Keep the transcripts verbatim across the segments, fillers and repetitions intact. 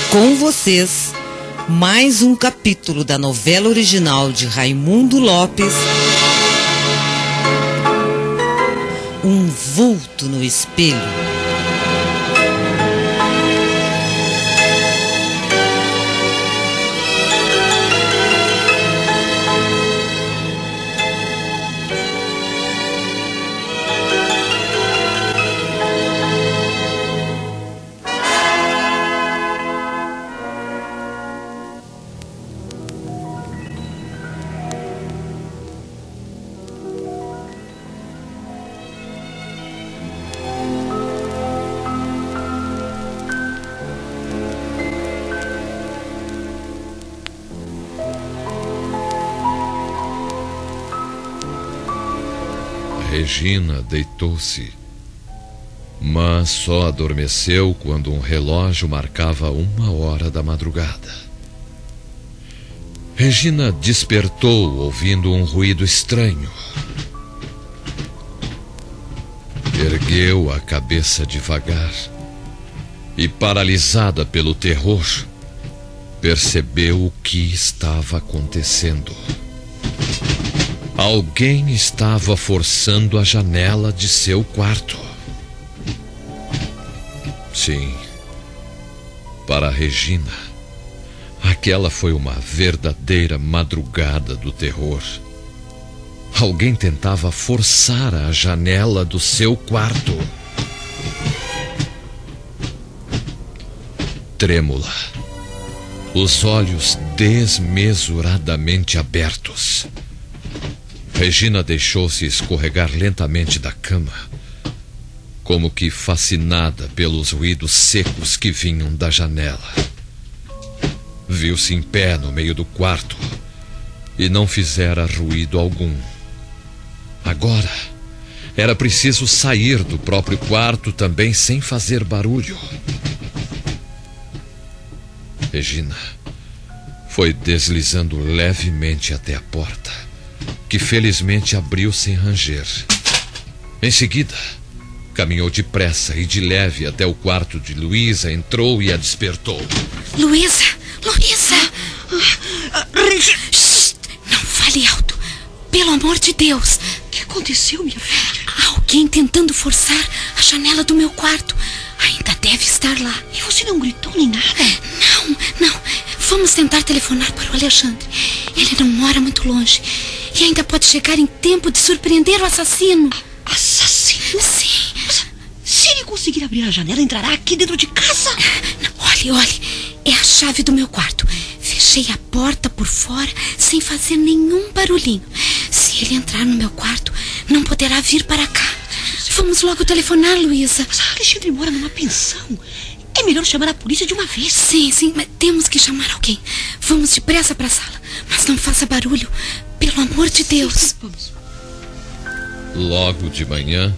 Com vocês, mais um capítulo da novela original de Raimundo Lopes, Um Vulto no Espelho. Regina deitou-se, mas só adormeceu quando um relógio marcava uma hora da madrugada. Regina despertou ouvindo um ruído estranho. Ergueu a cabeça devagar e, paralisada pelo terror, percebeu o que estava acontecendo. Alguém estava forçando a janela de seu quarto. Sim, para Regina, aquela foi uma verdadeira madrugada do terror. Alguém tentava forçar a janela do seu quarto. Trêmula, os olhos desmesuradamente abertos, Regina deixou-se escorregar lentamente da cama, como que fascinada pelos ruídos secos que vinham da janela. Viu-se em pé no meio do quarto e não fizera ruído algum. Agora, era preciso sair do próprio quarto também sem fazer barulho. Regina foi deslizando levemente até a porta, que felizmente abriu sem ranger. Em seguida, caminhou depressa e de leve até o quarto de Luísa, entrou e a despertou. Luísa! Luísa! Shhh, não fale alto. Pelo amor de Deus. O que aconteceu, minha filha? Alguém tentando forçar a janela do meu quarto. Ainda deve estar lá. E você não gritou nem nada? Não, não. Vamos tentar telefonar para o Alexandre. Ele não mora muito longe e ainda pode chegar em tempo de surpreender o assassino. Assassino? Sim. Mas, se ele conseguir abrir a janela, entrará aqui dentro de casa? Não, olhe, olhe. É a chave do meu quarto. Fechei a porta por fora sem fazer nenhum barulhinho. Se ele entrar no meu quarto, não poderá vir para cá. Vamos logo telefonar, Luísa. Mas a Alexandre mora numa pensão. É melhor chamar a polícia de uma vez. Sim, sim, mas temos que chamar alguém. Vamos depressa para a sala. Mas não faça barulho. Pelo amor de Deus. Sim, vamos. Logo de manhã,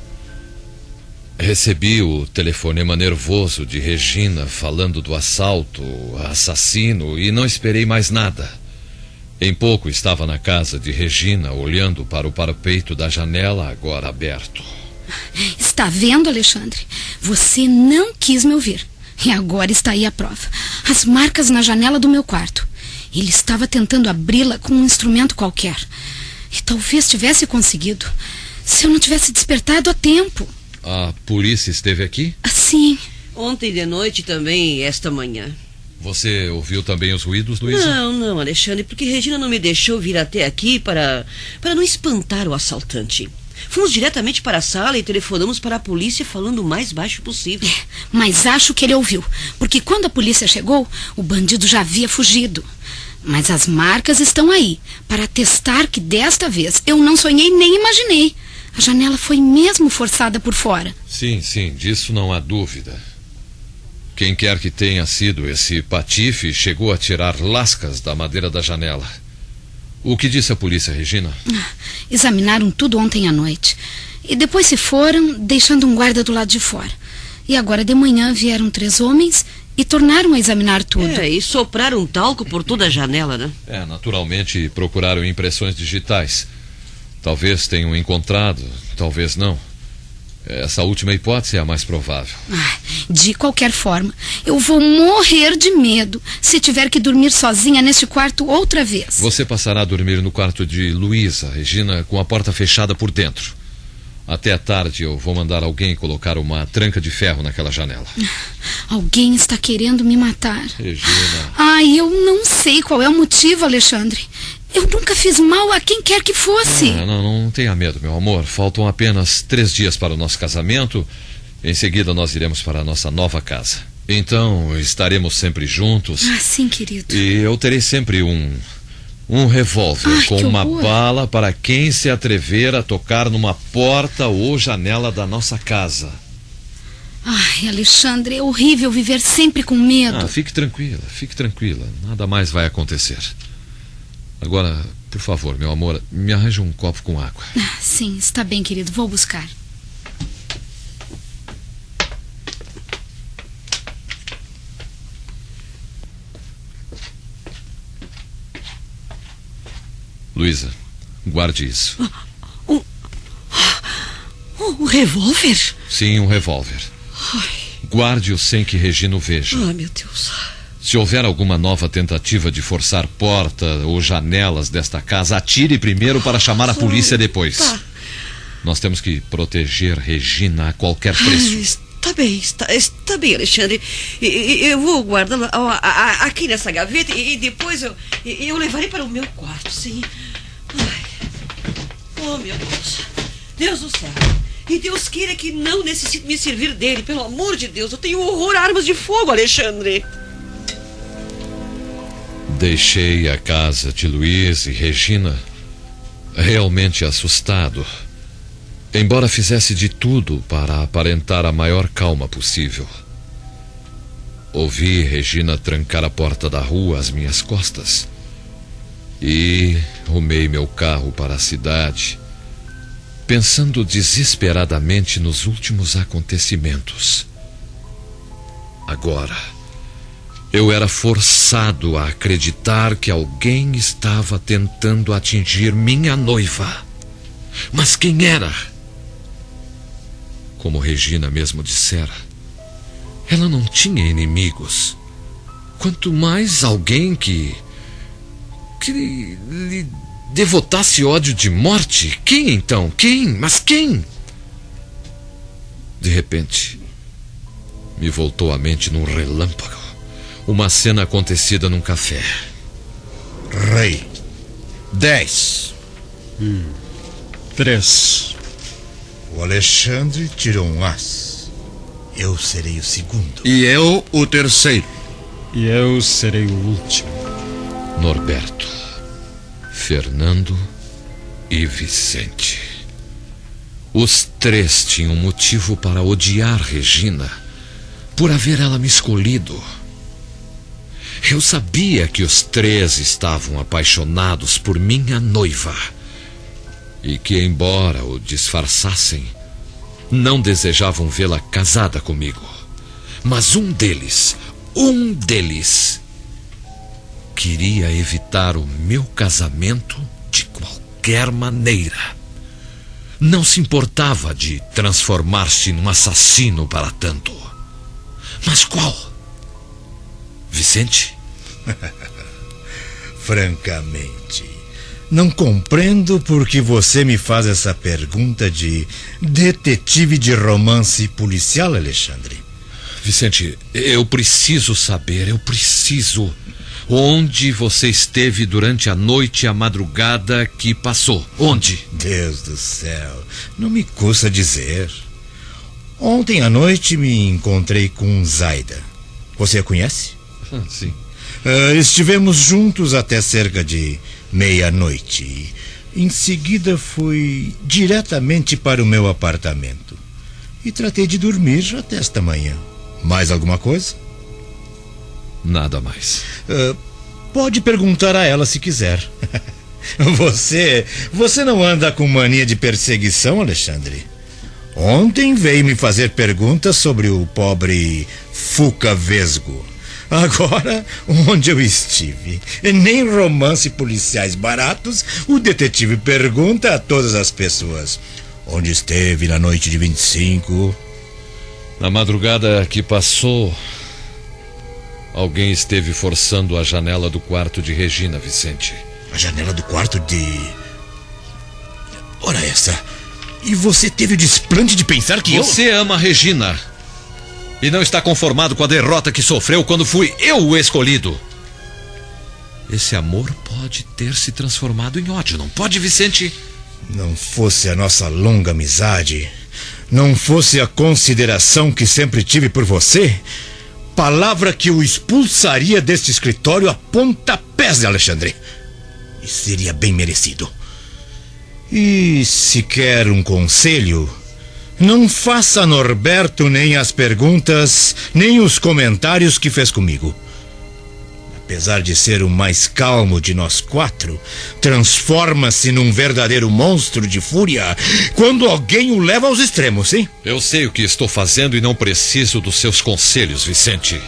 recebi o telefonema nervoso de Regina falando do assalto, assassino, e não esperei mais nada. Em pouco estava na casa de Regina, olhando para o parapeito da janela agora aberto. Está vendo, Alexandre? Você não quis me ouvir. E agora está aí a prova. As marcas na janela do meu quarto. Ele estava tentando abri-la com um instrumento qualquer. E talvez tivesse conseguido, se eu não tivesse despertado a tempo. A polícia esteve aqui? Sim. Ontem de noite também e esta manhã. Você ouviu também os ruídos, Luísa? Não, não, Alexandre, porque Regina não me deixou vir até aqui para, para não espantar o assaltante. Fomos diretamente para a sala e telefonamos para a polícia falando o mais baixo possível. É, mas acho que ele ouviu, porque quando a polícia chegou, o bandido já havia fugido. Mas as marcas estão aí, para atestar que desta vez eu não sonhei nem imaginei. A janela foi mesmo forçada por fora. Sim, sim, disso não há dúvida. Quem quer que tenha sido esse patife chegou a tirar lascas da madeira da janela. O que disse a polícia, Regina? Ah, examinaram tudo ontem à noite. E depois se foram, deixando um guarda do lado de fora. E agora de manhã vieram três homens e tornaram a examinar tudo. É, e sopraram talco por toda a janela, né? É, naturalmente procuraram impressões digitais. Talvez tenham encontrado, talvez não. Essa última hipótese é a mais provável. Ah, de qualquer forma, eu vou morrer de medo se tiver que dormir sozinha neste quarto outra vez. Você passará a dormir no quarto de Luísa, Regina, com a porta fechada por dentro. Até a tarde eu vou mandar alguém colocar uma tranca de ferro naquela janela. Alguém está querendo me matar. Regina... Ai, eu não sei qual é o motivo, Alexandre. Eu nunca fiz mal a quem quer que fosse. Ah, não, não tenha medo, meu amor. Faltam apenas três dias para o nosso casamento. Em seguida nós iremos para a nossa nova casa. Então estaremos sempre juntos. Ah, sim, querido. E eu terei sempre um... Um revólver Ai, com que uma horror. bala para quem se atrever a tocar numa porta ou janela da nossa casa. Ai, Alexandre, é horrível viver sempre com medo. Ah, fique tranquila, fique tranquila. Nada mais vai acontecer. Agora, por favor, meu amor, me arranje um copo com água. Ah, sim, está bem, querido. Vou buscar. Luísa, guarde isso. Um, um revólver? Sim, um revólver. Ai. Guarde-o sem que Regina o veja. Ah, meu Deus. Se houver alguma nova tentativa de forçar porta ou janelas desta casa, atire primeiro para chamar a polícia depois. Tá. Nós temos que proteger Regina a qualquer preço. Ah, está bem, está, está bem, Alexandre. E- e- Eu vou guardá-la ó, a- a- aqui nessa gaveta e e depois eu, e- eu levarei para o meu quarto, sim. Ai. Oh, meu Deus. Deus do céu. E Deus queira que não necessite me servir dele, pelo amor de Deus. Eu tenho horror a armas de fogo, Alexandre. Deixei a casa de Luiz e Regina realmente assustado, embora fizesse de tudo para aparentar a maior calma possível. Ouvi Regina trancar a porta da rua às minhas costas e rumei meu carro para a cidade, pensando desesperadamente nos últimos acontecimentos. Agora, eu era forçado a acreditar que alguém estava tentando atingir minha noiva. Mas quem era? Como Regina mesmo dissera, ela não tinha inimigos. Quanto mais alguém que... que lhe, lhe devotasse ódio de morte. Quem então? Quem? Mas quem? De repente, me voltou à mente num relâmpago uma cena acontecida num café. Rei. Dez. Hum. Três. O Alexandre tirou um as. Eu serei o segundo. E eu o terceiro. E eu serei o último. Norberto, Fernando e Vicente. Os três tinham motivo para odiar Regina por haver ela me escolhido. Eu sabia que os três estavam apaixonados por minha noiva e que, embora o disfarçassem, não desejavam vê-la casada comigo. Mas um deles, um deles, queria evitar o meu casamento de qualquer maneira. Não se importava de transformar-se num assassino para tanto. Mas qual? Vicente? Francamente, não compreendo por que você me faz essa pergunta de detetive de romance policial, Alexandre. Vicente, eu preciso saber, eu preciso. Onde você esteve durante a noite e a madrugada que passou? Onde? Deus do céu, não me custa dizer. Ontem à noite me encontrei com Zaida. Você a conhece? Ah, sim. Uh, estivemos juntos até cerca de meia-noite. Em seguida fui diretamente para o meu apartamento e tratei de dormir até esta manhã. Mais alguma coisa? Nada mais. Uh, pode perguntar a ela se quiser. Você, você não anda com mania de perseguição, Alexandre? Ontem veio me fazer perguntas sobre o pobre Fuca Vesgo. Agora, onde eu estive? Nem romance policiais baratos, o detetive pergunta a todas as pessoas: Onde esteve na noite de vinte e cinco? Na madrugada que passou, alguém esteve forçando a janela do quarto de Regina, Vicente. A janela do quarto de... Ora essa... E você teve o desplante de pensar que você eu... Você ama Regina. E não está conformado com a derrota que sofreu quando fui eu o escolhido. Esse amor pode ter se transformado em ódio, não pode, Vicente? Não fosse a nossa longa amizade, não fosse a consideração que sempre tive por você, palavra que o expulsaria deste escritório a pontapés de Alexandre. E seria bem merecido. E se quer um conselho, não faça a Norberto nem as perguntas, nem os comentários que fez comigo. Apesar de ser o mais calmo de nós quatro, transforma-se num verdadeiro monstro de fúria quando alguém o leva aos extremos, hein? Eu sei o que estou fazendo e não preciso dos seus conselhos, Vicente.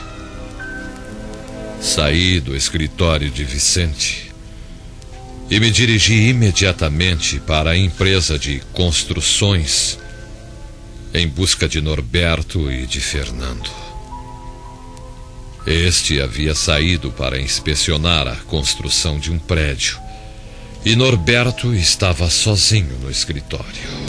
Saí do escritório de Vicente e me dirigi imediatamente para a empresa de construções em busca de Norberto e de Fernando. Este havia saído para inspecionar a construção de um prédio e Norberto estava sozinho no escritório.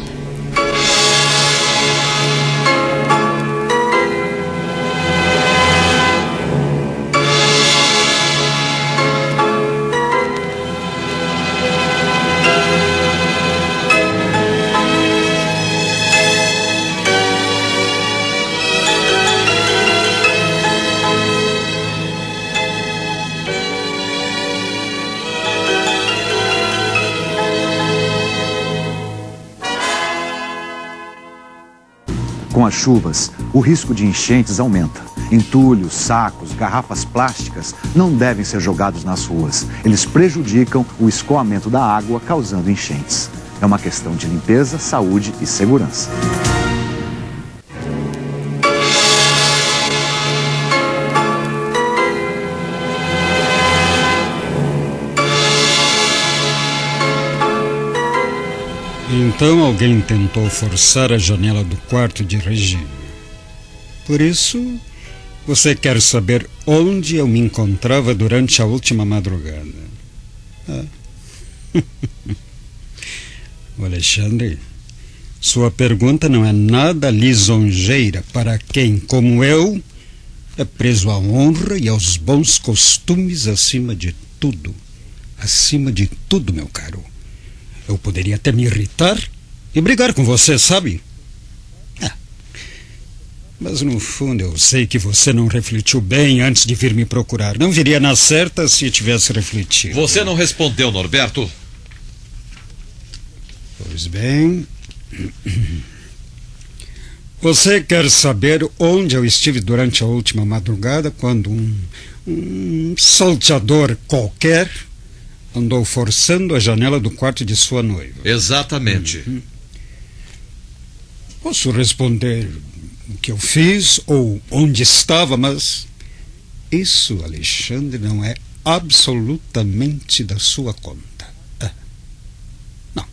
Com as chuvas, o risco de enchentes aumenta. Entulhos, sacos, garrafas plásticas não devem ser jogados nas ruas. Eles prejudicam o escoamento da água, causando enchentes. É uma questão de limpeza, saúde e segurança. Então alguém tentou forçar a janela do quarto de Regina. Por isso, você quer saber onde eu me encontrava durante a última madrugada. Ah. Alexandre, sua pergunta não é nada lisonjeira para quem, como eu, é preso à honra e aos bons costumes acima de tudo. Acima de tudo, meu caro. Eu poderia até me irritar e brigar com você, sabe? Ah, mas no fundo eu sei que você não refletiu bem antes de vir me procurar. Não viria na certa se tivesse refletido. Você não respondeu, Norberto. Pois bem... Você quer saber onde eu estive durante a última madrugada quando um, um salteador qualquer andou forçando a janela do quarto de sua noiva? Exatamente. Uhum. Posso responder o que eu fiz ou onde estava, mas isso, Alexandre, não é absolutamente da sua conta. Ah. Não.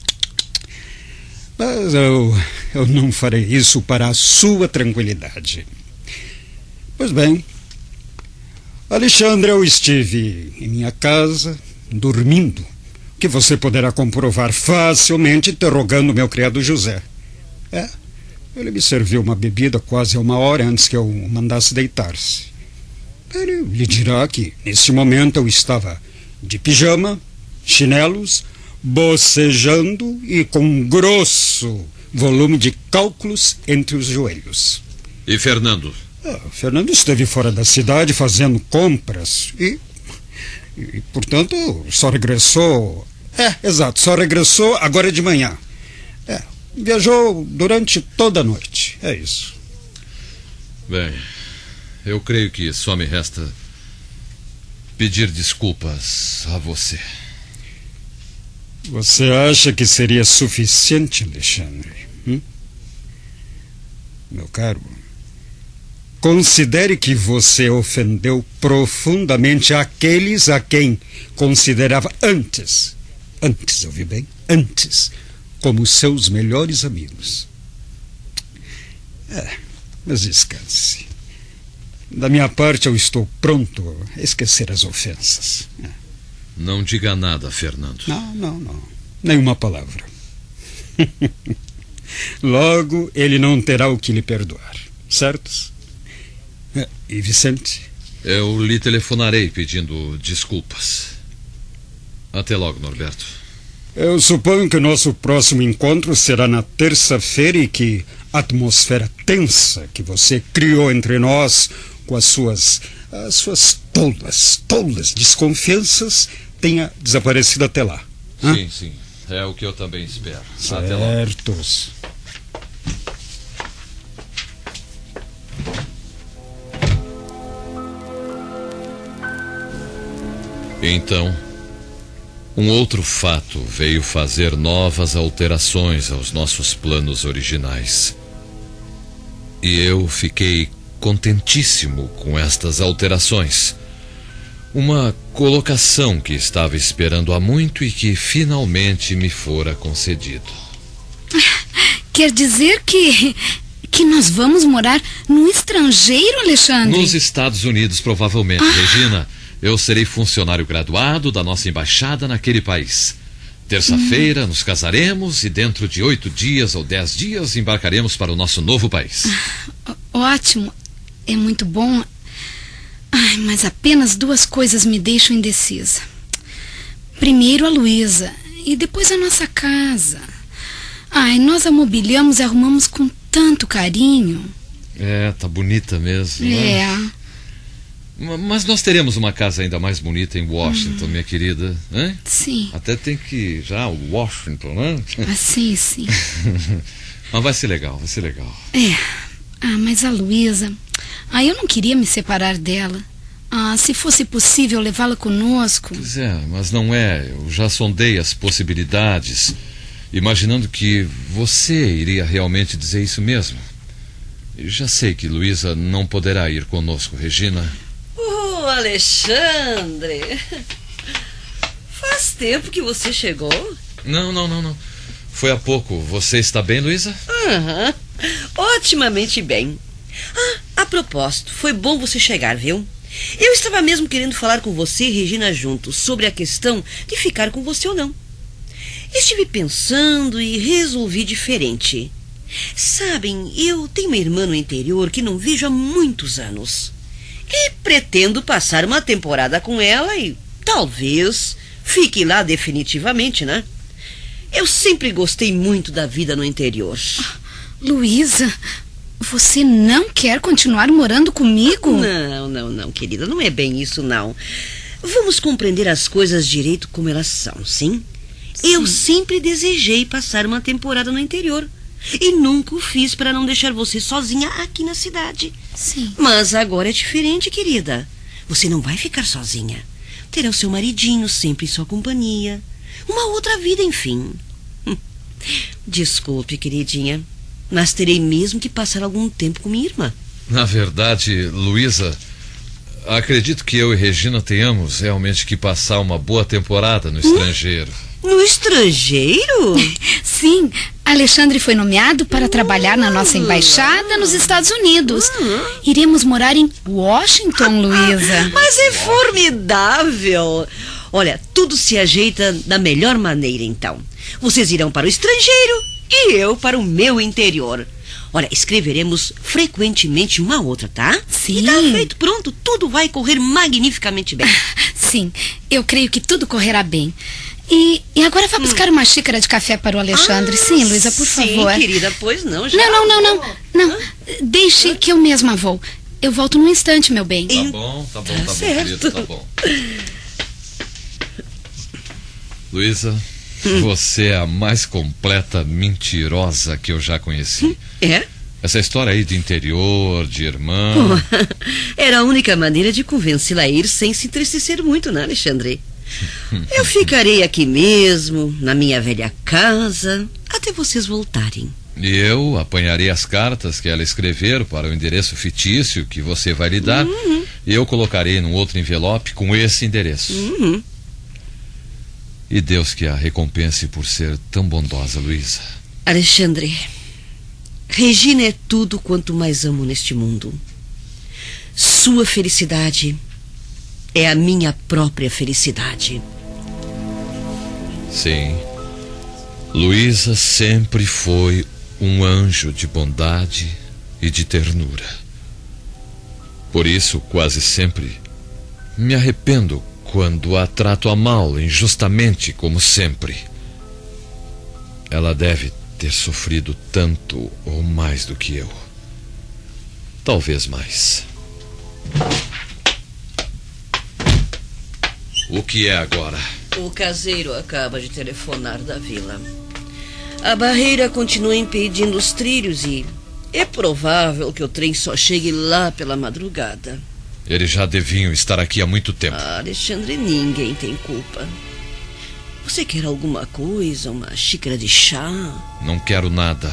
Mas eu, eu não farei isso para a sua tranquilidade. Pois bem, Alexandre, eu estive em minha casa dormindo, que você poderá comprovar facilmente interrogando meu criado José. É, ele me serviu uma bebida quase uma hora antes que eu o mandasse deitar-se. Ele lhe dirá que, nesse momento, eu estava de pijama, chinelos, bocejando e com um grosso volume de cálculos entre os joelhos. E Fernando? É, Fernando esteve fora da cidade fazendo compras e... E, portanto, só regressou... É, exato, só regressou agora de manhã. É, viajou durante toda a noite, é isso. Bem, eu creio que só me resta pedir desculpas a você. Você acha que seria suficiente, Alexandre? Hum? Meu caro... Considere que você ofendeu profundamente aqueles a quem considerava antes, antes, ouviu bem? Antes, como seus melhores amigos. É, mas descanse. Da minha parte, eu estou pronto a esquecer as ofensas. É. Não diga nada, Fernando. Não, não, não. Nenhuma palavra. Logo, ele não terá o que lhe perdoar, certo? É, e Vicente? Eu lhe telefonarei pedindo desculpas. Até logo, Norberto. Eu suponho que o nosso próximo encontro será na terça-feira e que a atmosfera tensa que você criou entre nós com as suas, as suas tolas, tolas desconfianças tenha desaparecido até lá. Sim, Hã? sim. É o que eu também espero. Até logo. Certos. Então, um outro fato veio fazer novas alterações aos nossos planos originais. E eu fiquei contentíssimo com estas alterações. Uma colocação que estava esperando há muito e que finalmente me fora concedido. Quer dizer que... que nós vamos morar no estrangeiro, Alexandre? Nos Estados Unidos, provavelmente, ah. Regina. Eu serei funcionário graduado da nossa embaixada naquele país. Terça-feira hum. nos casaremos e dentro de oito dias ou dez dias embarcaremos para o nosso novo país. Ah, ótimo. É muito bom. Ai, mas apenas duas coisas me deixam indecisa. Primeiro a Luísa e depois a nossa casa. Ai, nós a mobiliamos e arrumamos com tanto carinho. É, tá bonita mesmo. É. Né? Mas nós teremos uma casa ainda mais bonita em Washington, hum. minha querida. Hein? Sim. Até tem que ir já a Washington, né? Ah, sim, sim. Mas vai ser legal, vai ser legal. É. Ah, mas a Luísa... Ah, eu não queria me separar dela. Ah, se fosse possível levá-la conosco... Pois é, mas não é. Eu já sondei as possibilidades, imaginando que você iria realmente dizer isso mesmo. Eu já sei que Luísa não poderá ir conosco, Regina. Oh, Alexandre! Faz tempo que você chegou? Não, não, não, não. Foi há pouco. Você está bem, Luísa? Aham. Otimamente bem. Ah, a propósito, foi bom você chegar, viu? Eu estava mesmo querendo falar com você e Regina juntos sobre a questão de ficar com você ou não. Estive pensando e resolvi diferente. Sabem, eu tenho uma irmã no interior que não vejo há muitos anos. E pretendo passar uma temporada com ela e talvez fique lá definitivamente, né? Eu sempre gostei muito da vida no interior. Ah, Luísa, você não quer continuar morando comigo? Não, não, não, querida, não é bem isso, não. Vamos compreender as coisas direito como elas são, sim? sim? Eu sempre desejei passar uma temporada no interior. E nunca o fiz para não deixar você sozinha aqui na cidade. Sim. Mas agora é diferente, querida. Você não vai ficar sozinha. Terá o seu maridinho sempre em sua companhia. Uma outra vida, enfim. Desculpe, queridinha, mas terei mesmo que passar algum tempo com minha irmã. Na verdade, Luísa, acredito que eu e Regina tenhamos realmente que passar uma boa temporada no estrangeiro. No estrangeiro? Sim, Alexandre foi nomeado para trabalhar na nossa embaixada nos Estados Unidos. Iremos morar em Washington, Luísa. Mas é formidável. Olha, tudo se ajeita da melhor maneira, então. Vocês irão para o estrangeiro e eu para o meu interior. Olha, escreveremos frequentemente uma a outra, tá? Sim. E tá feito, pronto, tudo vai correr magnificamente bem. Sim, eu creio que tudo correrá bem. E, e agora vá buscar hum. uma xícara de café para o Alexandre. Ah, sim, Luísa, por sim, favor. Sim, querida, pois não, já. Não, não, não, não. Não, Hã? Deixe Hã? que eu mesma vou. Eu volto num instante, meu bem. Tá bom, tá bom, tá, tá bom, querido, tá bom. Luísa, hum. você é a mais completa mentirosa que eu já conheci. É? Essa história aí de interior, de irmã... Oh, era a única maneira de convencê-la a ir sem se entristecer muito, né, Alexandre? Eu ficarei aqui mesmo, na minha velha casa, até vocês voltarem. E eu apanharei as cartas que ela escrever para o endereço fictício que você vai lhe dar, uhum. e eu colocarei num outro envelope com esse endereço. Uhum. E Deus que a recompense por ser tão bondosa, Luísa. Alexandre, Regina é tudo quanto mais amo neste mundo. Sua felicidade é a minha própria felicidade. Sim. Luísa sempre foi um anjo de bondade e de ternura. Por isso, quase sempre, me arrependo quando a trato a mal, injustamente, como sempre. Ela deve ter sofrido tanto ou mais do que eu. Talvez mais. O que é agora? O caseiro acaba de telefonar da vila. A barreira continua impedindo os trilhos e é provável que o trem só chegue lá pela madrugada. Eles já deviam estar aqui há muito tempo. Ah, Alexandre, ninguém tem culpa. Você quer alguma coisa? Uma xícara de chá? Não quero nada.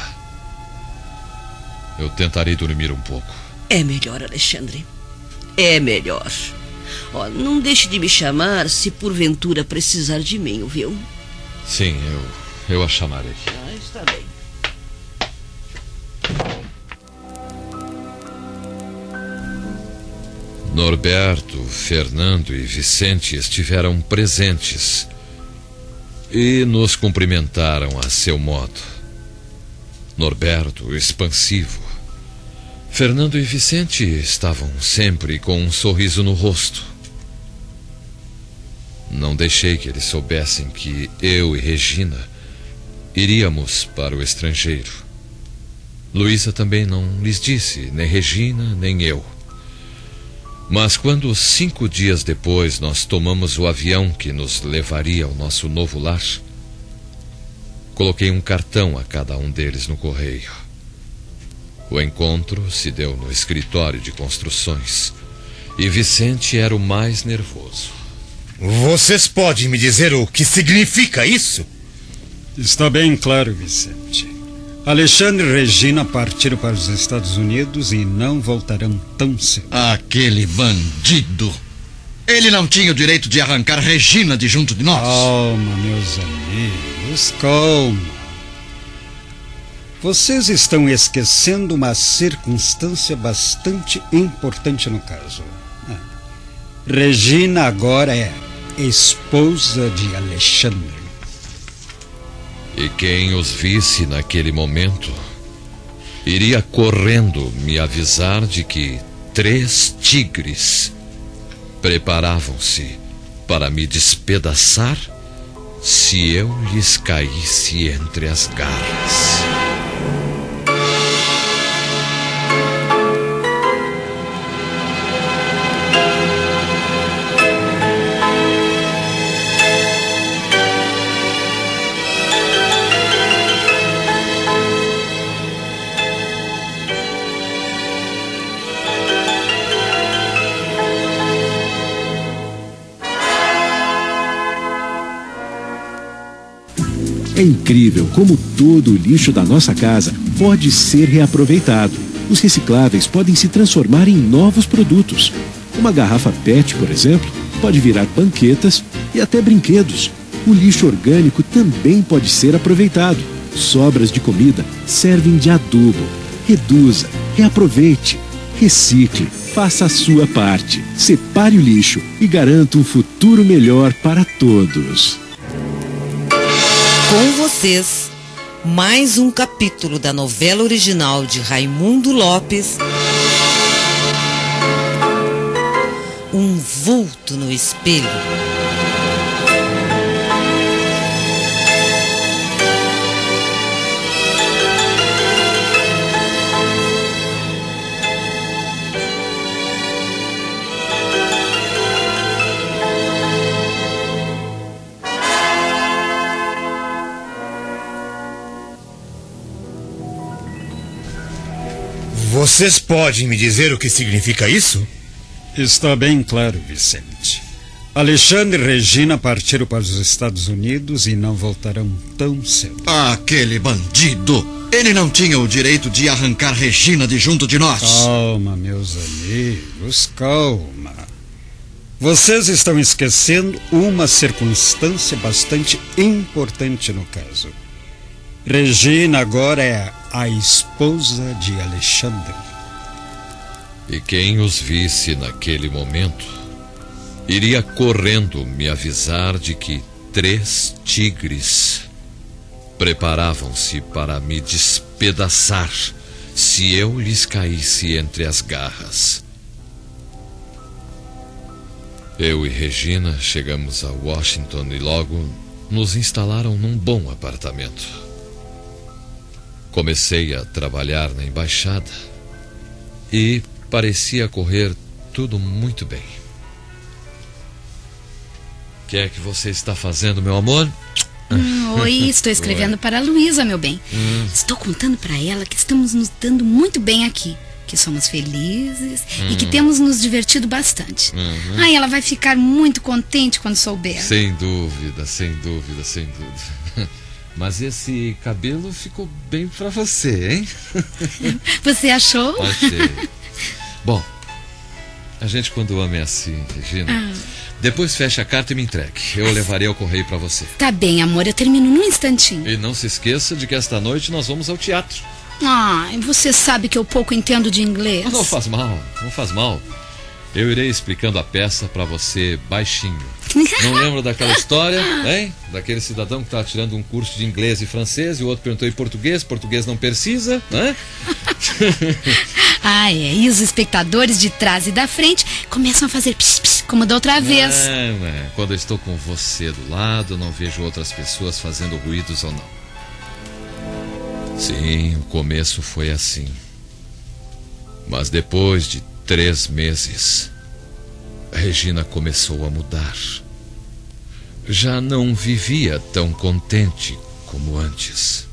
Eu tentarei dormir um pouco. É melhor, Alexandre. É melhor. Ó, não deixe de me chamar se porventura precisar de mim, ouviu? Sim, eu, eu a chamarei. Ah, está bem. Norberto, Fernando e Vicente estiveram presentes e nos cumprimentaram a seu modo. Norberto, expansivo. Fernando e Vicente estavam sempre com um sorriso no rosto. Não deixei que eles soubessem que eu e Regina iríamos para o estrangeiro. Luísa também não lhes disse, nem Regina, nem eu. Mas quando, cinco dias depois, nós tomamos o avião que nos levaria ao nosso novo lar, coloquei um cartão a cada um deles no correio. O encontro se deu no escritório de construções e Vicente era o mais nervoso. Vocês podem me dizer o que significa isso? Está bem claro, Vicente. Alexandre e Regina partiram para os Estados Unidos e não voltarão tão cedo. Aquele bandido! Ele não tinha o direito de arrancar Regina de junto de nós. Calma, meus amigos, calma. Vocês estão esquecendo uma circunstância bastante importante no caso. Regina agora é esposa de Alexandre. E quem os visse naquele momento iria correndo me avisar de que três tigres preparavam-se para me despedaçar se eu lhes caísse entre as garras. É incrível como todo o lixo da nossa casa pode ser reaproveitado. Os recicláveis podem se transformar em novos produtos. Uma garrafa P E T, por exemplo, pode virar banquetas e até brinquedos. O lixo orgânico também pode ser aproveitado. Sobras de comida servem de adubo. Reduza, reaproveite, recicle, faça a sua parte. Separe o lixo e garanta um futuro melhor para todos. Com vocês, mais um capítulo da novela original de Raimundo Lopes, Um Vulto no Espelho. Vocês podem me dizer o que significa isso? Está bem claro, Vicente. Alexandre e Regina partiram para os Estados Unidos e não voltarão tão cedo. Aquele bandido! Ele não tinha o direito de arrancar Regina de junto de nós. Calma, meus amigos, calma. Vocês estão esquecendo uma circunstância bastante importante no caso. Regina agora é a esposa de Alexandre. E quem os visse naquele momento iria correndo me avisar de que três tigres preparavam-se para me despedaçar se eu lhes caísse entre as garras. Eu e Regina chegamos a Washington e logo nos instalaram num bom apartamento. Comecei a trabalhar na embaixada e parecia correr tudo muito bem. O que é que você está fazendo, meu amor? Hum, oi, estou escrevendo Oi. para a Luísa, meu bem. Hum. Estou contando para ela que estamos nos dando muito bem aqui, que somos felizes hum. e que temos nos divertido bastante. Uhum. Ai, ela vai ficar muito contente quando souber. Sem dúvida, sem dúvida, sem dúvida. Mas esse cabelo ficou bem pra você, hein? Você achou? Achei. Bom, a gente quando ama é assim, Regina. Ah. Depois fecha a carta e me entregue. Eu levarei ao correio pra você. Tá bem, amor, eu termino num instantinho. E não se esqueça de que esta noite nós vamos ao teatro. Ai, você sabe que eu pouco entendo de inglês. Não faz mal, não faz mal. Eu irei explicando a peça pra você baixinho. Não lembra daquela história, hein? Daquele cidadão que estava tirando um curso de inglês e francês e o outro perguntou em português, português não precisa, né? Ah, é. E os espectadores de trás e da frente começam a fazer pss, pss, como da outra vez. Não, é. Quando eu estou com você do lado, não vejo outras pessoas fazendo ruídos ou não. Sim, o começo foi assim. Mas depois de três meses, a Regina começou a mudar. Já não vivia tão contente como antes.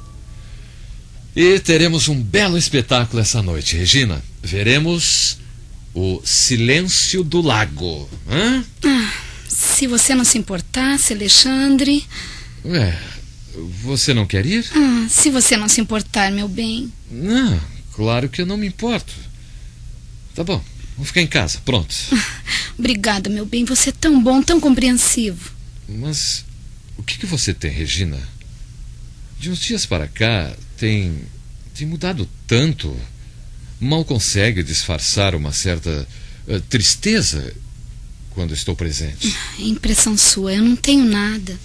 E teremos um belo espetáculo essa noite, Regina. Veremos o Silêncio do Lago. Hã? Ah, se você não se importasse, Alexandre... Ué, você não quer ir? Ah, se você não se importar, meu bem. Não, claro que eu não me importo. Tá bom, vamos ficar em casa, pronto. Obrigada, meu bem, você é tão bom, tão compreensivo. Mas o que, que você tem, Regina? De uns dias para cá, tem, tem mudado tanto. Mal consegue disfarçar uma certa uh, tristeza quando estou presente. É impressão sua, eu não tenho nada.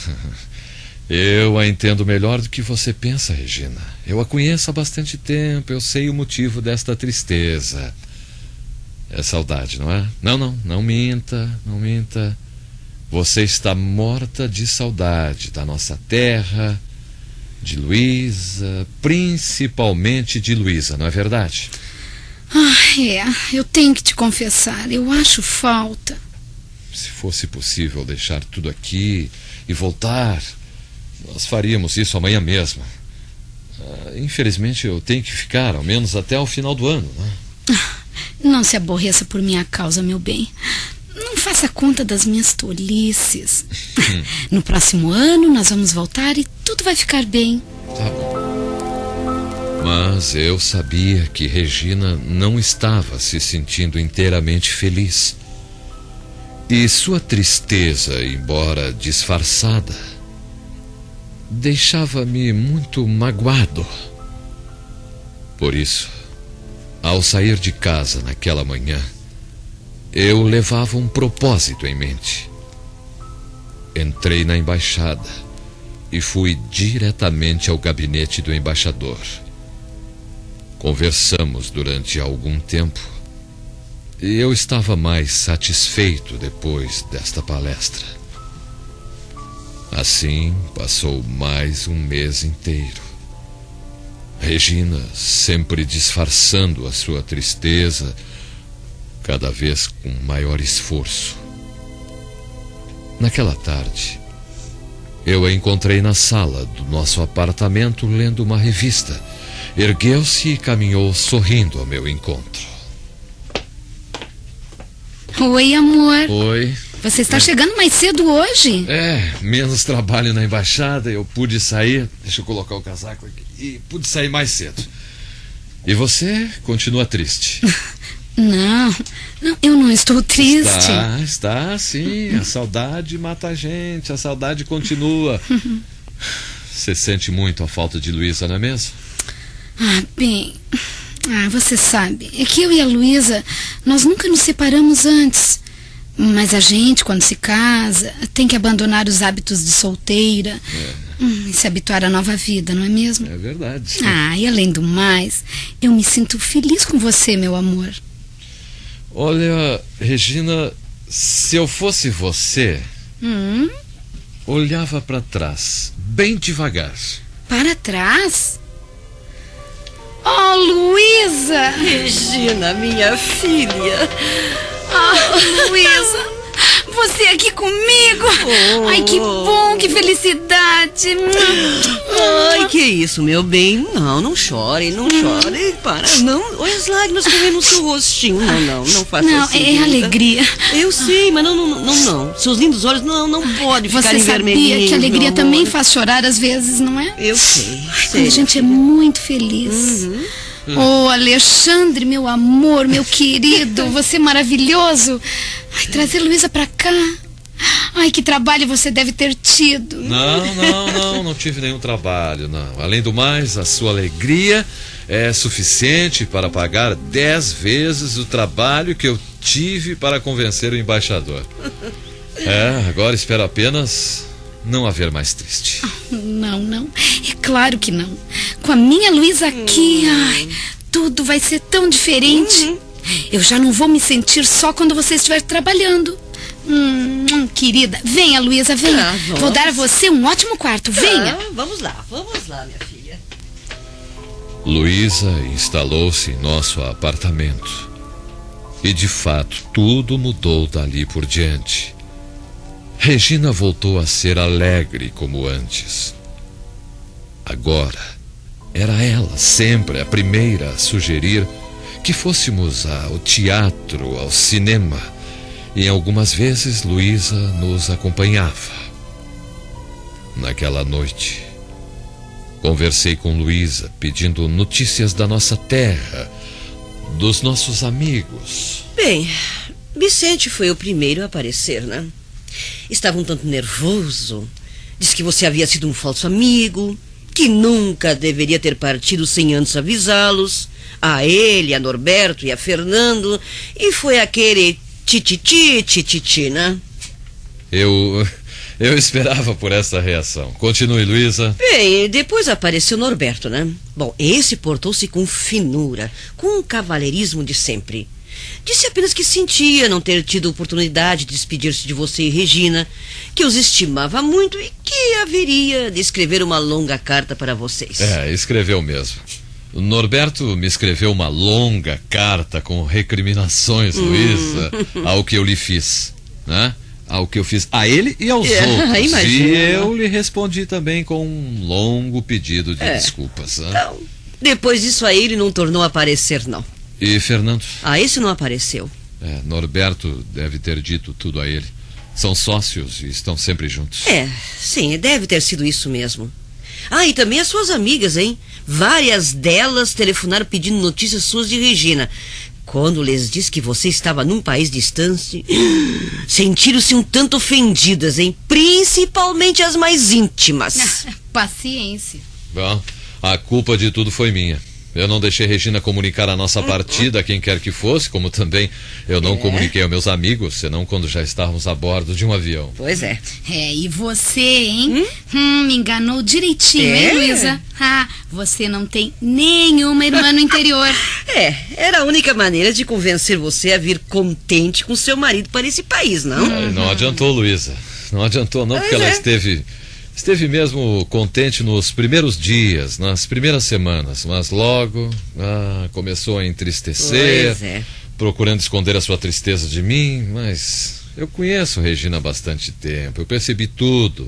Eu a entendo melhor do que você pensa, Regina. Eu a conheço há bastante tempo, eu sei o motivo desta tristeza. É saudade, não é? Não, não, não minta, não minta. Você está morta de saudade da nossa terra, de Luísa, principalmente de Luísa, não é verdade? Ah, é. Eu tenho que te confessar, eu acho falta. Se fosse possível deixar tudo aqui e voltar, nós faríamos isso amanhã mesmo. Ah, infelizmente eu tenho que ficar, ao menos até o final do ano, né? Ah, não se aborreça por minha causa, meu bem. Não faça conta das minhas tolices. No próximo ano nós vamos voltar e tudo vai ficar bem. Tá bom. Mas eu sabia que Regina não estava se sentindo inteiramente feliz. E sua tristeza, embora disfarçada, deixava-me muito magoado. Por isso, ao sair de casa naquela manhã, eu levava um propósito em mente. Entrei na embaixada e fui diretamente ao gabinete do embaixador. Conversamos durante algum tempo e eu estava mais satisfeito depois desta palestra. Assim passou mais um mês inteiro. Regina, sempre disfarçando a sua tristeza, cada vez com maior esforço. Naquela tarde, eu a encontrei na sala do nosso apartamento lendo uma revista. Ergueu-se e caminhou sorrindo ao meu encontro. Oi, amor. Oi. Você está é. chegando mais cedo hoje? É, menos trabalho na embaixada, eu pude sair, deixa eu colocar o casaco aqui, e pude sair mais cedo. E você continua triste? Não, não, eu não estou triste. Está, está, sim. A saudade mata a gente, a saudade continua. Você sente muito a falta de Luísa, não é mesmo? Ah, bem... Ah, você sabe, é que eu e a Luísa, nós nunca nos separamos antes. Mas a gente, quando se casa, tem que abandonar os hábitos de solteira é. hum, e se habituar à nova vida, não é mesmo? É verdade. Ah, e além do mais, eu me sinto feliz com você, meu amor. Olha, Regina, se eu fosse você, hum? olhava para trás, bem devagar. Para trás? Oh, Luísa! Regina, minha filha. Ah, Luísa, você aqui comigo? Oh. Ai, que bom, que felicidade. Ai, que isso, meu bem. Não, não chore, não chore. Para, não. Olha as lágrimas correndo no seu rostinho. Não, não, não faça não, assim. Não, é alegria. Eu sei, mas não, não, não, não. Seus lindos olhos não, não pode ficar Você vermelhinhos. Você sabia que a alegria também faz chorar às vezes, não é? Eu sei, sei. Quando a gente é muito feliz. Uhum. Oh, Alexandre, meu amor, meu querido, você é maravilhoso. Ai, trazer Luísa pra cá. Ai, que trabalho você deve ter tido. Não, não, não, não tive nenhum trabalho, não. Além do mais, a sua alegria é suficiente para pagar dez vezes o trabalho que eu tive para convencer o embaixador. É, agora espero apenas não haver mais triste. Não, não, é claro que não. Com a minha Luísa aqui, hum. ai, tudo vai ser tão diferente. Uhum. Eu já não vou me sentir só quando você estiver trabalhando. Hum, hum, querida, venha, Luísa, venha. Ah, vou dar a você um ótimo quarto, venha. Ah, vamos lá, vamos lá, minha filha. Luísa instalou-se em nosso apartamento. E de fato, tudo mudou dali por diante. Regina voltou a ser alegre como antes. Agora, era ela sempre a primeira a sugerir que fôssemos ao teatro, ao cinema, e algumas vezes Luísa nos acompanhava. Naquela noite, conversei com Luísa pedindo notícias da nossa terra, dos nossos amigos. Bem, Vicente foi o primeiro a aparecer, né? Estava um tanto nervoso. Disse que você havia sido um falso amigo, que nunca deveria ter partido sem antes avisá-los, a ele, a Norberto e a Fernando, e foi aquele tititi, tititi, né? Eu... eu esperava por essa reação. Continue, Luísa. Bem, depois apareceu Norberto, né? Bom, esse portou-se com finura, com um cavalheirismo de sempre. Disse apenas que sentia não ter tido oportunidade de despedir-se de você e Regina, que os estimava muito e que haveria de escrever uma longa carta para vocês. É, escreveu mesmo. O Norberto me escreveu uma longa carta com recriminações, hum. Luísa, ao que eu lhe fiz, né? Ao que eu fiz a ele e aos é, outros. Imagina. E eu lhe respondi também com um longo pedido de é. desculpas. Né? Então, depois disso aí ele não tornou a aparecer, não. E Fernando? Ah, esse não apareceu. É, Norberto deve ter dito tudo a ele. São sócios e estão sempre juntos. É, sim, deve ter sido isso mesmo. Ah, e também as suas amigas, hein? Várias delas telefonaram pedindo notícias suas de Regina. Quando lhes disse que você estava num país distante, sentiram-se um tanto ofendidas, hein? Principalmente as mais íntimas. Paciência. Bom, a culpa de tudo foi minha. Eu não deixei Regina comunicar a nossa partida a quem quer que fosse, como também eu não é. comuniquei aos meus amigos, senão quando já estávamos a bordo de um avião. Pois é. É, e você, hein? Hum? Hum, me enganou direitinho, é? hein, Luísa? Ah, você não tem nenhuma irmã no interior. É, era a única maneira de convencer você a vir contente com seu marido para esse país, não? Uhum. Não adiantou, Luísa. Não adiantou não, porque pois ela é. esteve... Esteve mesmo contente nos primeiros dias, nas primeiras semanas, mas logo ah, começou a entristecer, pois é. procurando esconder a sua tristeza de mim, mas eu conheço Regina há bastante tempo, eu percebi tudo.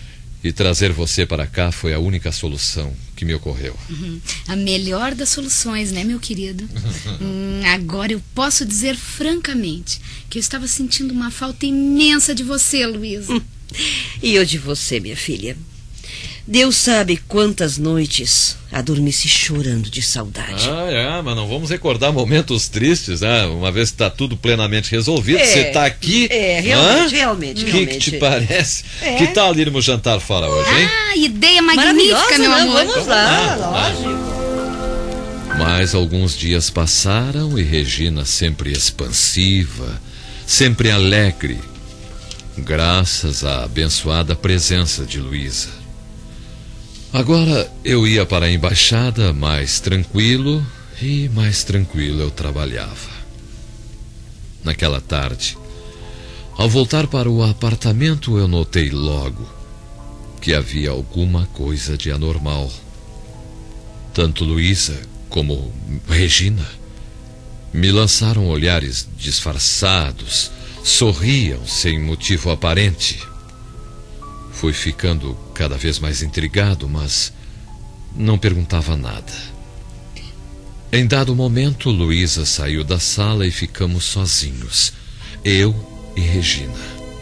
E trazer você para cá foi a única solução que me ocorreu. Uhum. A melhor das soluções, né, meu querido? hum, agora eu posso dizer francamente que eu estava sentindo uma falta imensa de você, Luísa. E eu de você, minha filha. Deus sabe quantas noites adormeci chorando de saudade. Ah, é, mas não vamos recordar momentos tristes, né? Uma vez que está tudo plenamente resolvido, É, você está aqui. é, realmente, hã? realmente, Que realmente. que te parece? É. Que tal irmos jantar fora hoje, hein? Ah, ideia magnífica, Maravilhosa, meu não? amor. Vamos lá, lá. lógico. Mas alguns dias passaram e Regina, sempre expansiva, sempre alegre, graças à abençoada presença de Luísa. Agora eu ia para a embaixada mais tranquilo e mais tranquilo eu trabalhava. Naquela tarde, ao voltar para o apartamento, eu notei logo que havia alguma coisa de anormal. Tanto Luísa como Regina me lançaram olhares disfarçados, sorriam sem motivo aparente. Fui ficando cada vez mais intrigado, mas não perguntava nada. Em dado momento, Luísa saiu da sala e ficamos sozinhos, eu e Regina.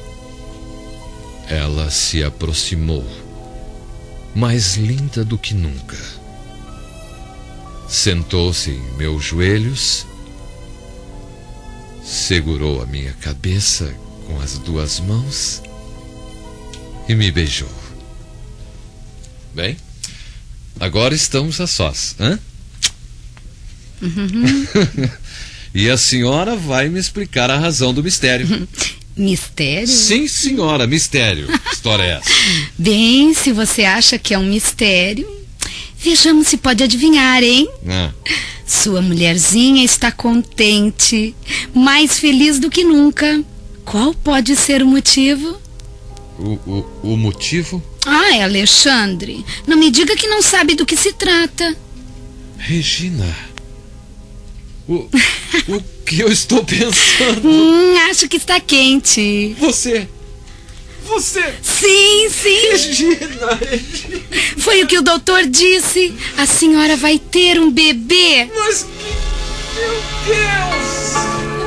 Ela se aproximou, mais linda do que nunca. Sentou-se em meus joelhos, segurou a minha cabeça com as duas mãos e me beijou. Bem, agora estamos a sós, hã? Uhum. E a senhora vai me explicar a razão do mistério. Mistério? Sim, senhora, mistério. Que história é essa? Bem, se você acha que é um mistério, vejamos se pode adivinhar, hein? Ah. Sua mulherzinha está contente, mais feliz do que nunca. Qual pode ser o motivo? O, o, o motivo? Ai, Alexandre, não me diga que não sabe do que se trata. Regina, o, o que eu estou pensando? Hum, acho que está quente. Você, você... Sim, sim. Regina, Regina... Foi o que o doutor disse. A senhora vai ter um bebê. Mas que... Meu Deus!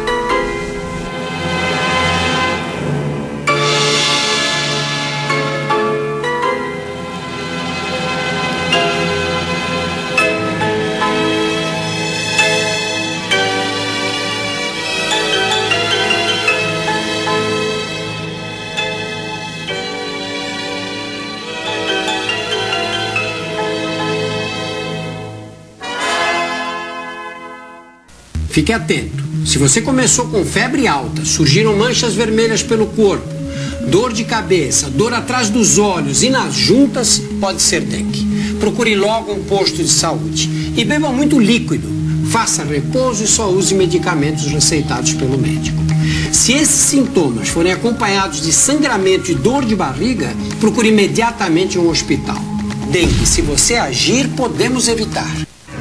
Fique atento. Se você começou com febre alta, surgiram manchas vermelhas pelo corpo, dor de cabeça, dor atrás dos olhos e nas juntas, pode ser dengue. Procure logo um posto de saúde. E beba muito líquido. Faça repouso e só use medicamentos receitados pelo médico. Se esses sintomas forem acompanhados de sangramento e dor de barriga, procure imediatamente um hospital. Dengue, se você agir, podemos evitar.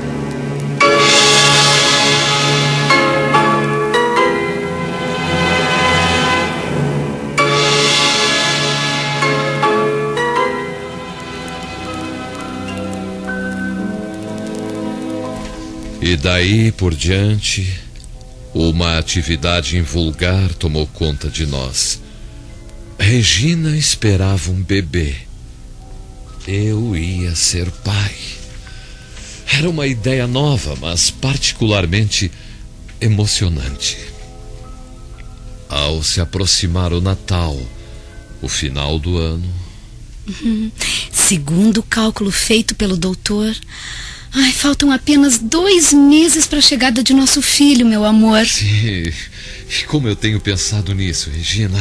E daí por diante, uma atividade invulgar tomou conta de nós. Regina esperava um bebê. Eu ia ser pai. Era uma ideia nova, mas particularmente emocionante. Ao se aproximar o Natal, o final do ano... Uhum. Segundo o cálculo feito pelo doutor... Ai, faltam apenas dois meses para a chegada de nosso filho, meu amor. Sim, e como eu tenho pensado nisso, Regina.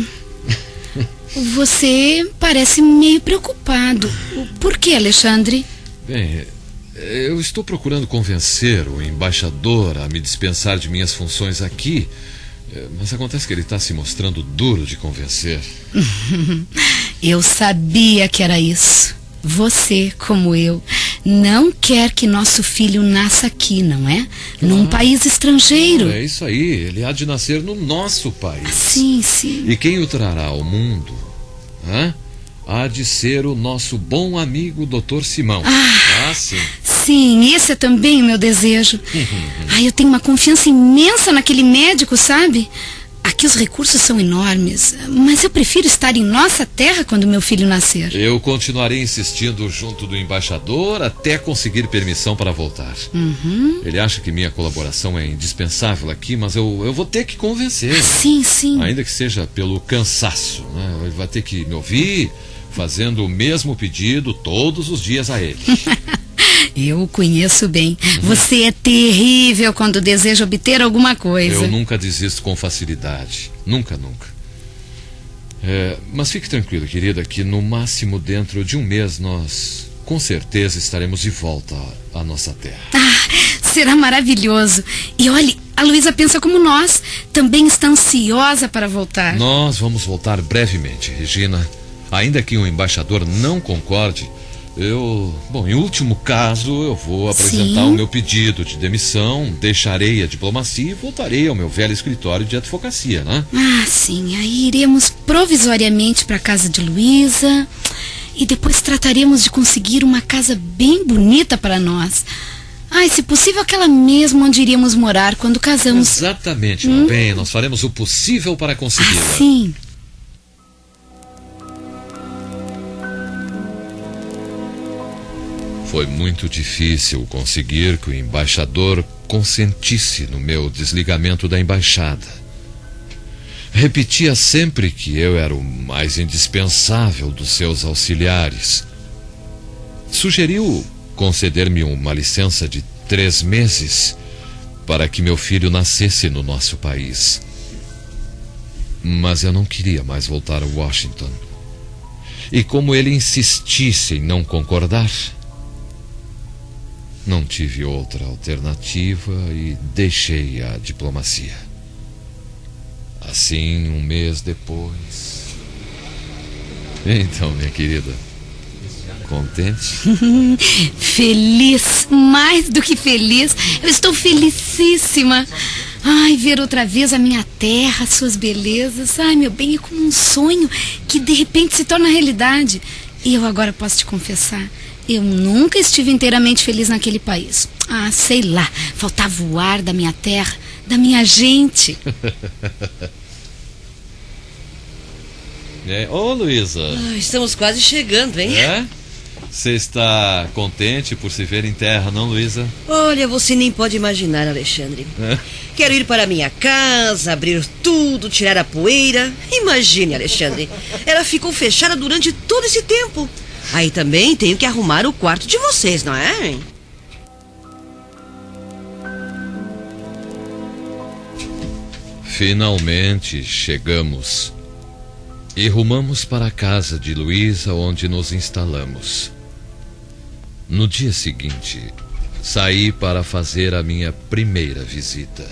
Você parece meio preocupado. Por que, Alexandre? Bem, eu estou procurando convencer o embaixador a me dispensar de minhas funções aqui, mas acontece que ele está se mostrando duro de convencer. Eu sabia que era isso. Você, como eu, não quer que nosso filho nasça aqui, não é? Num ah, país estrangeiro. É isso aí, ele há de nascer no nosso país. Sim, sim. E quem o trará ao mundo, hã? Há de ser o nosso bom amigo doutor Simão. Ah, ah sim. Sim, esse é também o meu desejo. Ah, eu tenho uma confiança imensa naquele médico, sabe? aqui os recursos são enormes, mas eu prefiro estar em nossa terra quando meu filho nascer. Eu continuarei insistindo junto do embaixador até conseguir permissão para voltar. Uhum. Ele acha que minha colaboração é indispensável aqui, mas eu, eu vou ter que convencer. Ah, sim, sim. Ainda que seja pelo cansaço, né? Ele vai ter que me ouvir fazendo o mesmo pedido todos os dias a ele. Eu o conheço bem. Uhum. Você é terrível quando deseja obter alguma coisa. Eu nunca desisto com facilidade. Nunca, nunca. É, mas fique tranquilo, querida, que no máximo dentro de um mês nós, com certeza, estaremos de volta à, à nossa terra. Ah, será maravilhoso. E olhe, a Luísa pensa como nós. Também está ansiosa para voltar. Nós vamos voltar brevemente, Regina. Ainda que o embaixador não concorde, eu... Bom, em último caso, eu vou apresentar Sim. o meu pedido de demissão, deixarei a diplomacia e voltarei ao meu velho escritório de advocacia, né? Ah, sim. Aí iremos provisoriamente para a casa de Luísa e depois trataremos de conseguir uma casa bem bonita para nós. Ah, e se possível, aquela mesma onde iríamos morar quando casamos. Exatamente, hum? meu bem. Nós faremos o possível para consegui-la. Ah, sim. Foi muito difícil conseguir que o embaixador consentisse no meu desligamento da embaixada. Repetia sempre que eu era o mais indispensável dos seus auxiliares. Sugeriu conceder-me uma licença de três meses para que meu filho nascesse no nosso país. Mas eu não queria mais voltar a Washington. E como ele insistisse em não concordar, não tive outra alternativa e deixei a diplomacia. Assim, um mês depois... Então, minha querida, contente? Feliz, mais do que feliz. Eu estou felicíssima. Ai, ver outra vez a minha terra, suas belezas. Ai, meu bem, é como um sonho que de repente se torna realidade. E eu agora posso te confessar, eu nunca estive inteiramente feliz naquele país. Ah, sei lá, faltava o ar da minha terra, da minha gente. É, ô, Luísa. Ah, estamos quase chegando, hein? É? Você está contente por se ver em terra, não, Luísa? Olha, você nem pode imaginar, Alexandre. É? Quero ir para a minha casa, abrir tudo, tirar a poeira. Imagine, Alexandre. Ela ficou fechada durante todo esse tempo. Aí também tenho que arrumar o quarto de vocês, não é? Finalmente chegamos e rumamos para a casa de Luísa, onde nos instalamos. No dia seguinte, saí para fazer a minha primeira visita.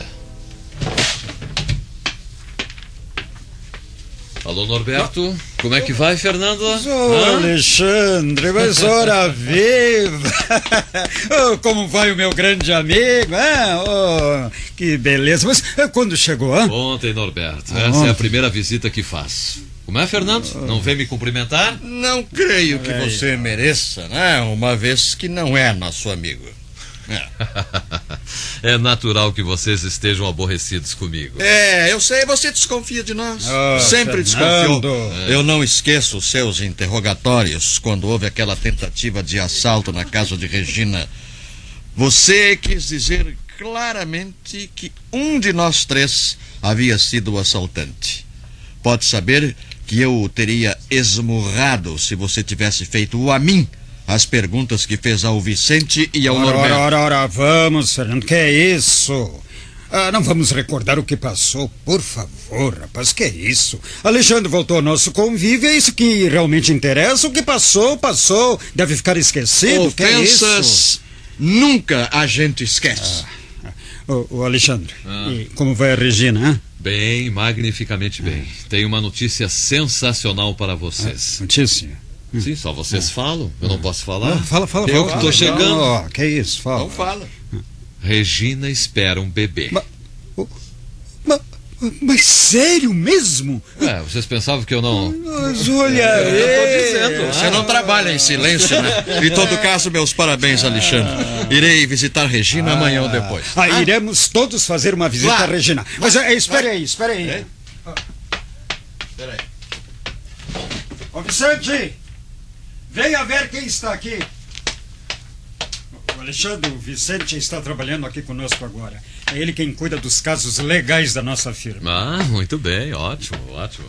Alô, Norberto? Como é que vai, Fernando? Ô, ah? Alexandre, mas ora viva! Oh, como vai o meu grande amigo? Ah, oh, que beleza! Mas quando chegou? Ah? Ontem, Norberto. Ah, Essa ontem. é a primeira visita que faço. Como é, Fernando? Não vem me cumprimentar? Não creio que é. você mereça, né? Uma vez que não é nosso amigo. É. É natural que vocês estejam aborrecidos comigo. É, eu sei, você desconfia de nós. Oh, Sempre Fernando. desconfiou. É. Eu não esqueço os seus interrogatórios quando houve aquela tentativa de assalto na casa de Regina. Você quis dizer claramente que um de nós três havia sido o assaltante. Pode saber que eu o teria esmurrado se você tivesse feito a mim as perguntas que fez ao Vicente e ao ora, Norberto. Ora, ora, ora, vamos, Fernando, que é isso? Ah, não vamos recordar o que passou, por favor, rapaz, que é isso? Alexandre voltou ao nosso convívio, é isso que realmente interessa? O que passou, passou, deve ficar esquecido, Ofensas, que é isso? Nunca a gente esquece. Ah, o, o Alexandre, ah. e como vai a Regina, hein? Bem, magnificamente bem. Ah. Tenho uma notícia sensacional para vocês. Ah, notícia? Sim, só vocês ah. falam. Eu não posso falar. Não, fala, fala, Eu fala, que tô fala. chegando. Oh, que é isso? Fala. Não fala. Regina espera um bebê. Mas, mas, mas sério mesmo? É, vocês pensavam que eu não... Mas olha é, aí. Eu tô dizendo. Você não trabalha em silêncio, né? Em todo caso, meus parabéns, Alexandre. Irei visitar Regina ah. amanhã ou depois. Ah, ah, iremos todos fazer uma visita claro. a Regina. Mas é, espere aí, espere aí. É? Peraí. Ô, Vicente! Venha ver quem está aqui. O Alexandre, o Vicente está trabalhando aqui conosco agora. É ele quem cuida dos casos legais da nossa firma. Ah, muito bem, ótimo, ótimo.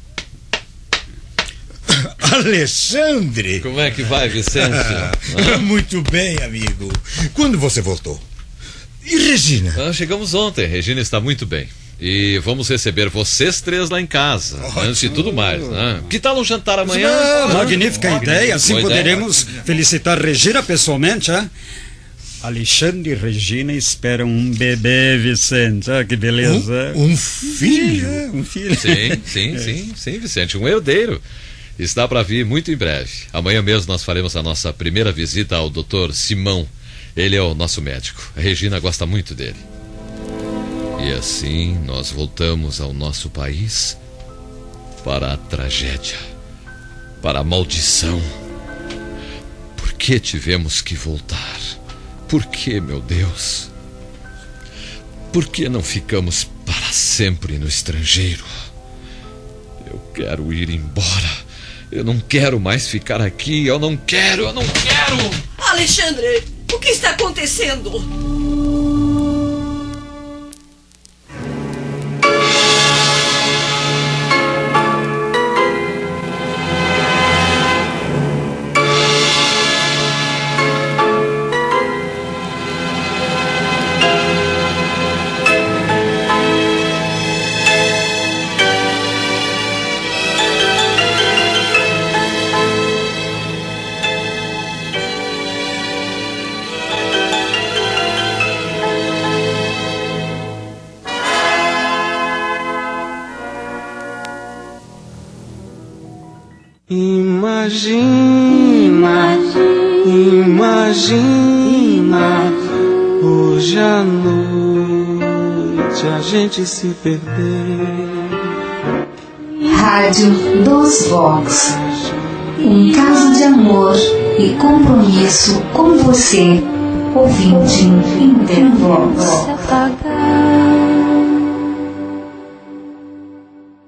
Alexandre! Como é que vai, Vicente? Ah, muito bem, amigo. Quando você voltou? E Regina? Ah, chegamos ontem. Regina está muito bem. E vamos receber vocês três lá em casa. Ótimo. Antes de tudo mais, né? Que tal um jantar amanhã? Ah, magnífica ah, ideia. Assim Boa poderemos ideia. felicitar Regina pessoalmente, hein? Alexandre e Regina esperam um bebê, Vicente. Ah, que beleza. Um, um filho? É, um filho. Sim, sim, sim, sim, Vicente. Um herdeiro. Está para vir muito em breve. Amanhã mesmo nós faremos a nossa primeira visita ao doutor Simão. Ele é o nosso médico. A Regina gosta muito dele. E assim nós voltamos ao nosso país para a tragédia, para a maldição. Por que tivemos que voltar? Por que, meu Deus? Por que não ficamos para sempre no estrangeiro? Eu quero ir embora. Eu não quero mais ficar aqui. Eu não quero, eu não quero! Alexandre, o que está acontecendo? Imagina, imagina, hoje à noite a gente se perder. Rádio dos Vox. Um caso de amor e compromisso com você, ouvinte Intervox.